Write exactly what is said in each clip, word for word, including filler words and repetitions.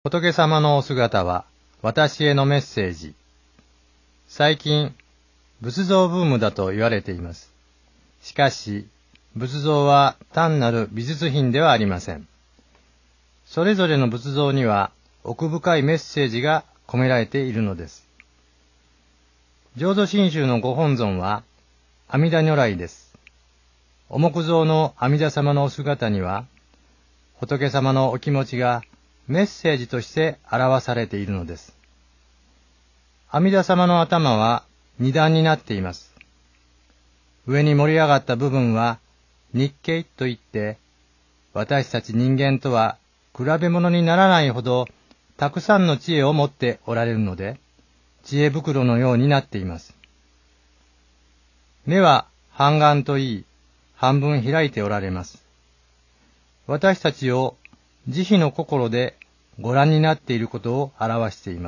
仏様のお姿は私へのメッセージ。最近、仏像ブームだと言われています。しかし、仏像は単なる美術品ではありません。それぞれの仏像には奥深いメッセージが込められているのです。浄土真宗のご本尊は阿弥陀如来です。お木像の阿弥陀様のお姿には、仏様のお気持ちがメッセージとして表されているのです。阿弥陀様の頭は二段になっています。上に盛り上がった部分は日経といって、私たち人間とは比べ物にならないほどたくさんの知恵を持っておられるので、知恵袋のようになっています。目は半眼といい、半分開いておられます。私たちを慈悲の心でご覧になっていることを表しています。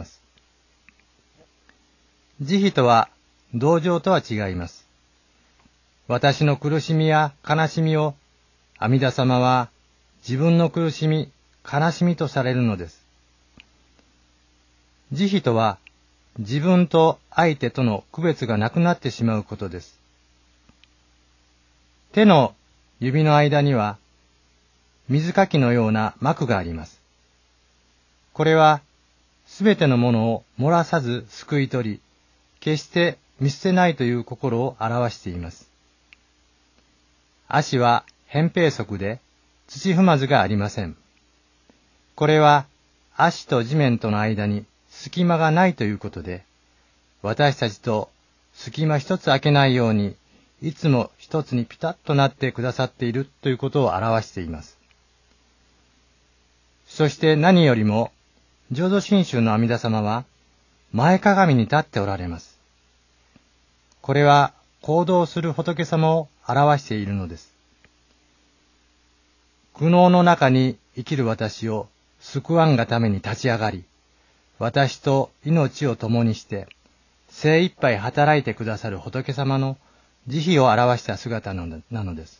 慈悲とは同情とは違います。私の苦しみや悲しみを阿弥陀様は自分の苦しみ、悲しみとされるのです。慈悲とは自分と相手との区別がなくなってしまうことです。手の指の間には水かきのような膜があります。これはすべてのものを漏らさずすくい取り、決して見捨てないという心を表しています。足は扁平足で土踏まずがありません。これは足と地面との間に隙間がないということで、私たちと隙間一つ空けないように、いつも一つにピタッとなってくださっているということを表しています。そして何よりも、浄土真宗の阿弥陀様は前かがみに立っておられます。これは行動する仏様を表しているのです。苦悩の中に生きる私を救わんがために立ち上がり、私と命を共にして精一杯働いてくださる仏様の慈悲を表した姿なのです。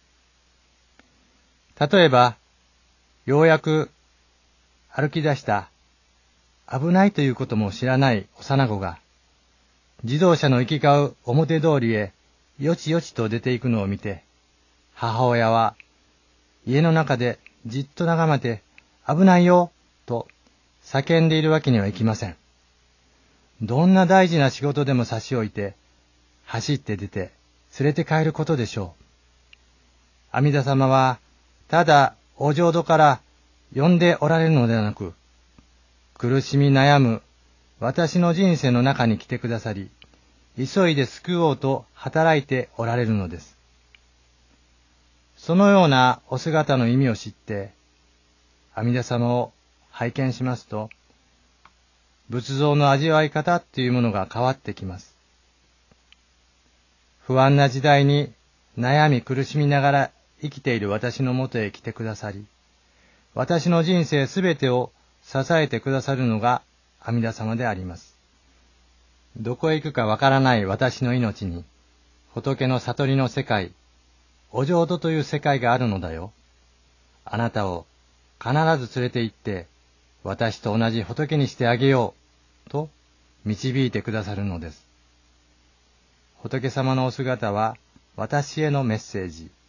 例えば、ようやく歩き出した危ないということも知らない幼子が、自動車の行き交う表通りへよちよちと出ていくのを見て、母親は家の中でじっと眺めて危ないよと叫んでいるわけにはいきません。どんな大事な仕事でも差し置いて、走って出て連れて帰ることでしょう。阿弥陀様はただお浄土から呼んでおられるのではなく、苦しみ悩む私の人生の中に来てくださり、急いで救おうと働いておられるのです。そのようなお姿の意味を知って、阿弥陀様を拝見しますと、仏像の味わい方というものが変わってきます。不安な時代に悩み苦しみながら生きている私のもとへ来てくださり、私の人生すべてを支えてくださるのが阿弥陀様であります。どこへ行くかわからない私の命に、仏の悟りの世界、お浄土という世界があるのだよ。あなたを必ず連れて行って、私と同じ仏にしてあげよう、と導いてくださるのです。仏様のお姿は私へのメッセージ。